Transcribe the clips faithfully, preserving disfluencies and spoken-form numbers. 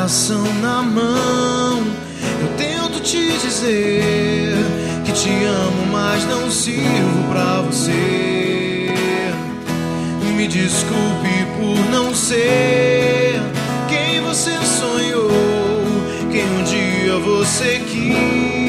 coração na mão, eu tento te dizer que te amo, mas não sirvo pra você. Me desculpe por não ser quem você sonhou, quem um dia você quis.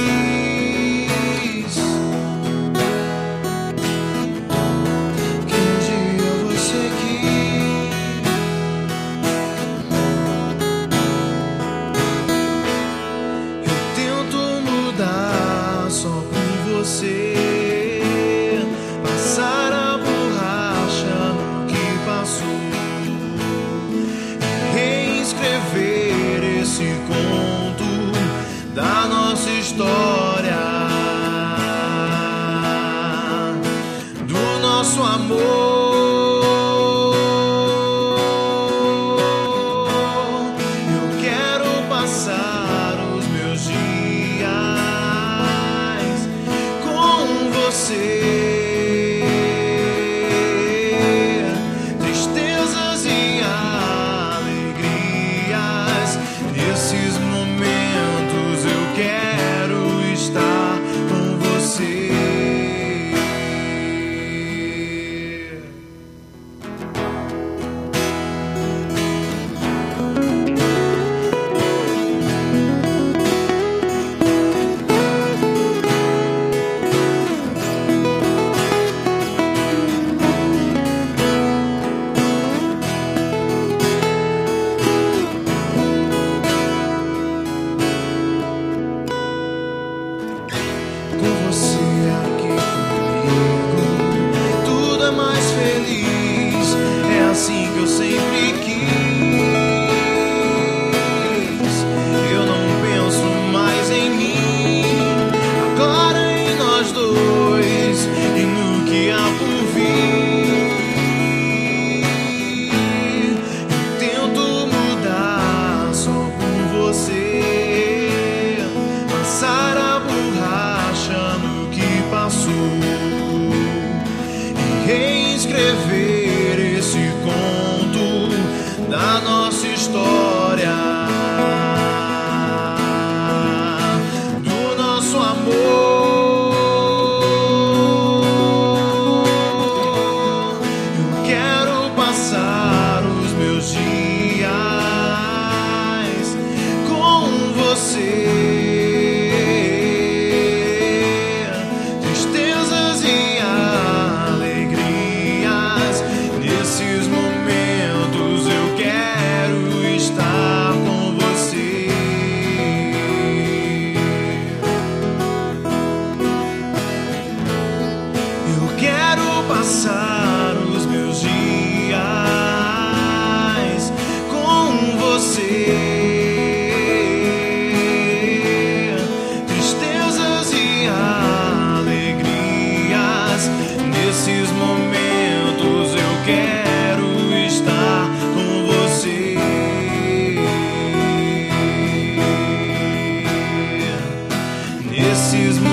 Você passar a borracha no que passou, reescrever esse conto da nossa história, do nosso amor. Eu quero passar os meus dias você, tristezas e alegrias, nesses momentos eu quero estar com você. Com você aqui comigo, tudo é mais feliz. É assim que eu sempre quis. Eu não penso mais em mim, agora em nós dois e no que há por vir. Eu tento mudar só por você, passar a borracha no que passou e reescrever esse conto da nossa história, do nosso amor. Eu quero passar os meus dias com você, passar os meus dias com você, tristezas e alegrias, nesses momentos eu quero estar com você. Nesses momentos